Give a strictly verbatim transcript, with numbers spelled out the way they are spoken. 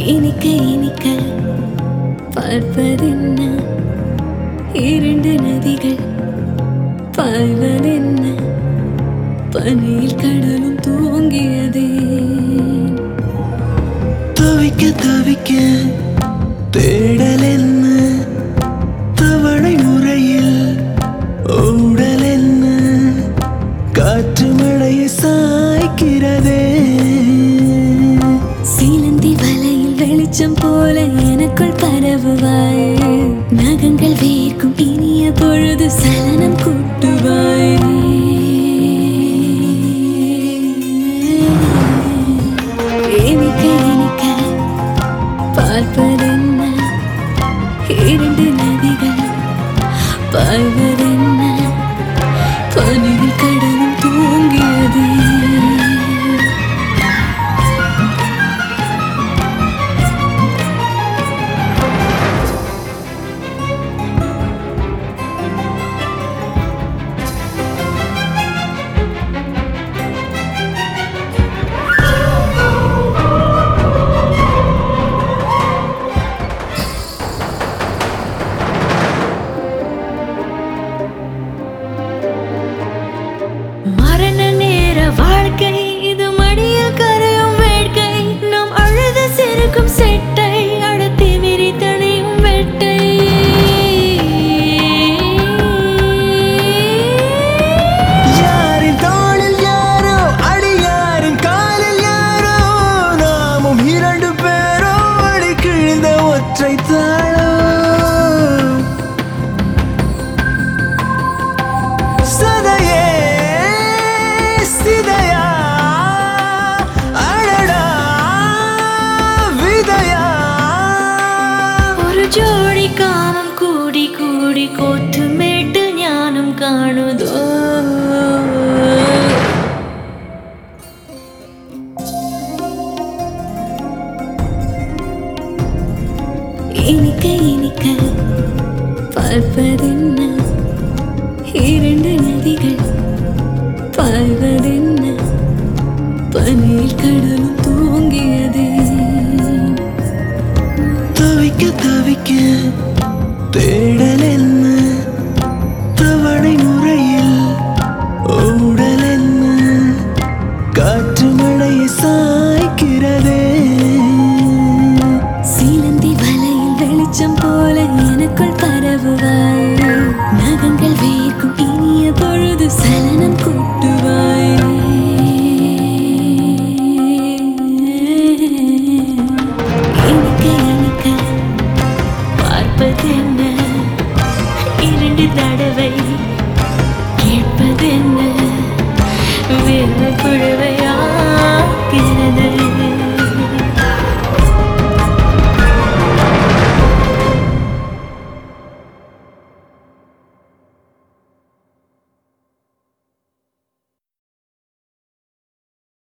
இனிக்க இனிக்க பார்ப்பதென்ன இரண்டு நதிகள் பாய்வதென்ன பனியில் கடலும் தூங்கியதே தவிக்க தவிக்க தேடல் என்ன தவணை முறையில் ஊடல் என்ன காற்று மழையை சாய்க்கிறதே சீலந்தி வலையில் வெளிச்சம் போல எனக்குள் பரவுவாய் நகங்கள் வேர்க்கும் இனிய பொழுது சலனம் கூட்டுவாய் இனிக்க இனிக்க பார்ப்பதென்ன இரண்டு நதிகள் பாய்வதென்ன பனியில் கடலும் தூங்கியதே மரண நேர வாழ்க்கை இது மடியில் கரையும் வேட்கை நாம் அழுது சிரிக்கும் செட்டை அடத்தி விரித்தனையும் வெட்டை யாரின் தோளில் யாரோ அடியாரின் காலில் யாரோ நாமும் இரண்டு பேரோ அடி கிழிந்த ஒற்றை தாளோ சதையே சிதையா அடடா விதையா ஒரு ஜோடி காமம் கூடி கூடி கோத்து மேட்டு ஞானம் காணுதோ இனிக்க இனிக்க பார்ப்பதென்ன இரண்டு நதிகள் பாய்வதென்ன பனியில் கடலும் தூங்கியதே தவிக்க தவிக்க தேடல் என்ன தவணை முறையில் ஊடல்